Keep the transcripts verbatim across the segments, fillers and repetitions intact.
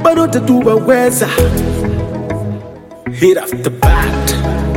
barote tubaweza. Hit off the bat.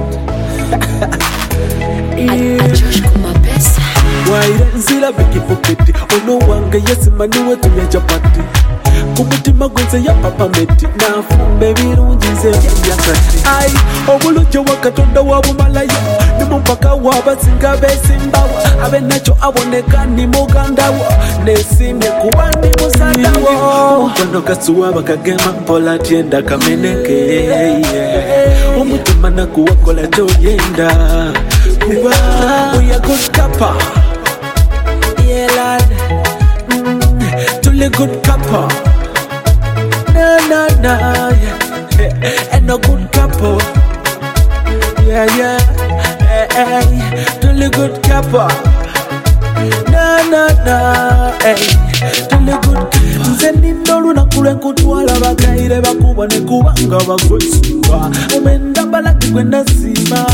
Yeah. Achosh kuma pesa. Waira nzira bikifukiti. Ono wange yesima niwe tumya chapati. Kumutima gwenze ya papa meti. Nafumbe birungize byakati. Ai, obulujjo wakatonda wabumalayo. Nimumpaka wabasinga besimbawo. Abe nacho aboneka ni mugandawo. Nesimye kuba ni musadawo. Mukwano kasuwa bakagema mpola tienda kameneke. Omutima nakuwakola joyenda. Kuba we a good couple. Yeah lad, mm, truly good couple. Na na na, yeah, and a good couple. Yeah yeah, hey, hey, truly good couple. Na na na, hey, truly good. Nze nindolu nakule nkutwala bakaire bakubone kubanga bakwesunga. Omenda balaki kwenda sima.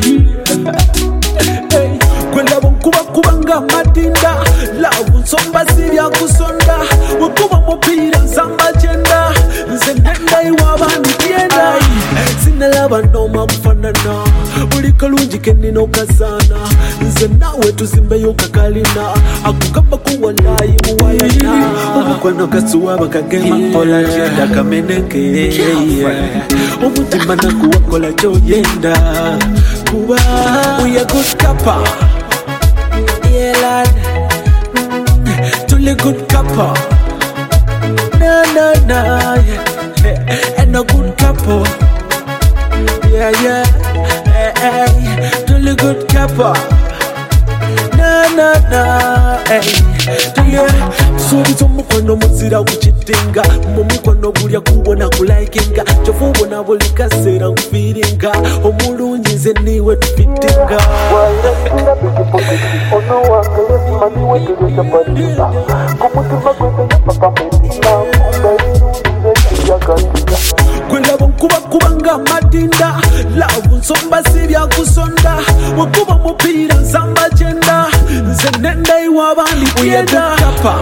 Hey, kwenda bonkuba kubanga matinda. Lavu nsomba sirya kusonda. Wekuba mupira nsamba jenda. Nze nenda iwabandi tienda. Sinalaba noma kufanana. Uli kalunji kenino kasana. Nze nawe tuzimbeyo kakalina. Akukamba kuwalayi muwayana. Omukwano kasuwa bakagema mpola jenda kameneke. Omutima nakuwakola joyenda. Kuba we a good couple. Yeah lad, mm, truly good couple. Na na na, yeah, and a good couple. Yeah yeah, hey, hey, truly good couple. Na na na, hey, yeah. Subiza omukwano muzira kukitinga. Mumukwano gulya kubona kulaikinga. Chofu ubona buli kaseera nkufiringa. Omulungi nze niwe tufitinga. Waira bikifukiti. Ono wange yesima niwe tumya chapati. Kumutima gwenze ya papa meti. Nafumbe birungize byakati. Kwelabo nkuba kubanga matinda. Lavu nsomba sirya kusonda. Wekuba mupira nsamba jenda. Nze nenda iwabandi tienda.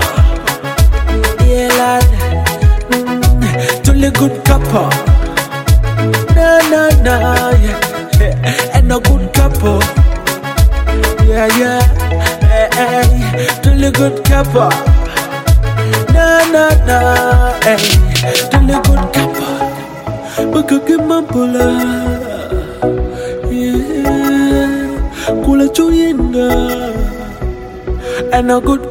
Yeah lad, mm, truly good couple. Na na na, yeah, and a good couple. Yeah yeah, hey, hey, truly good couple. Na na na, hey, truly good couple. Bakagema mpola, yeah, kula joyenda, and a good